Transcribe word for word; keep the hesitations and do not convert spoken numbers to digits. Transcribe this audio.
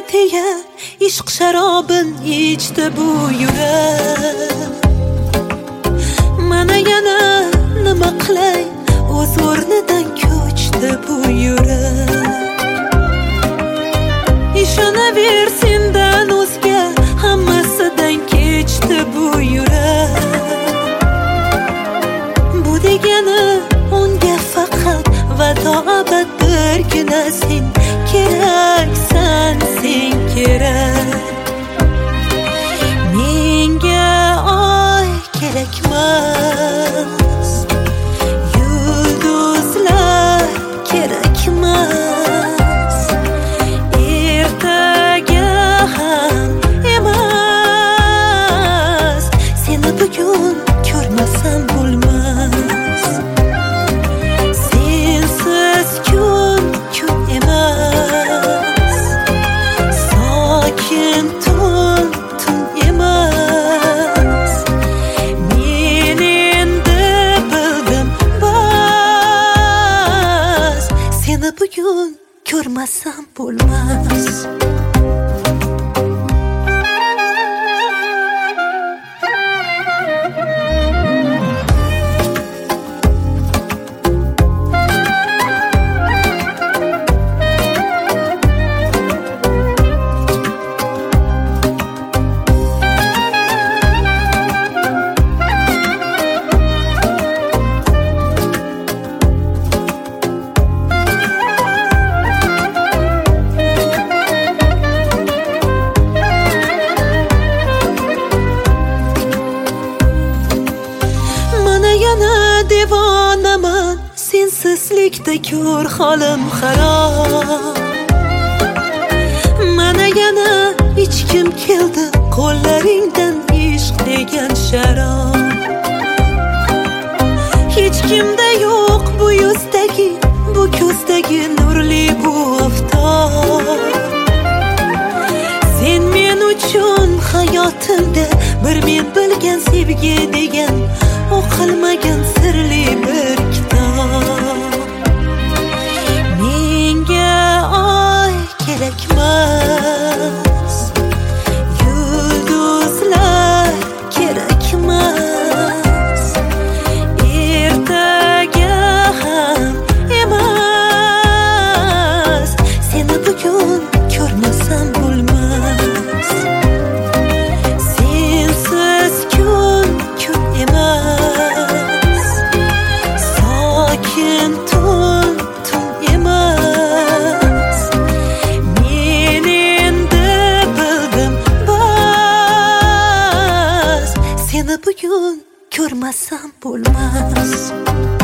deya ishq sharobin ichdi bu yurak. Mana yana nima qilay, o'z o'rnidan ko'chdi bu yurak. Ishonaver, sendan o'zga hammasidan kechdi bu yurak. Bu degani unga faqat vado abad birgina sen keraksan, sen kerak. Menga oy kerakmas, yulduzlar kerakmas, ertaga ham emas. Seni bugun ko'rmasam bo'lmas. Sensiz kun kun emas, sokin tun tun emas. Men endi bildim bas, seni bugun ko'rmasam bo'lmas. Yana devonaman, sensizlikda ko'r holim xarob. Mana yana ichkim keldi qo'llaringdan ishq degan sharob. Hech kimda yo'q bu yuzdagi, bu ko'zdagi nurli bu oftob. Sen men uchun hayotimda bir men bilgan sevgi degan, o'qilmagan sirli bir kitob. Menga oy kerakmas, yulduzlar kerakmas, ertaga ham emas. Seni bugun ko'rmasam bo'lmas. Sensiz kun kun emas, sokin tun tun emas. Men endi bildim bas, seni bugun ko'rmasam bo'lmas.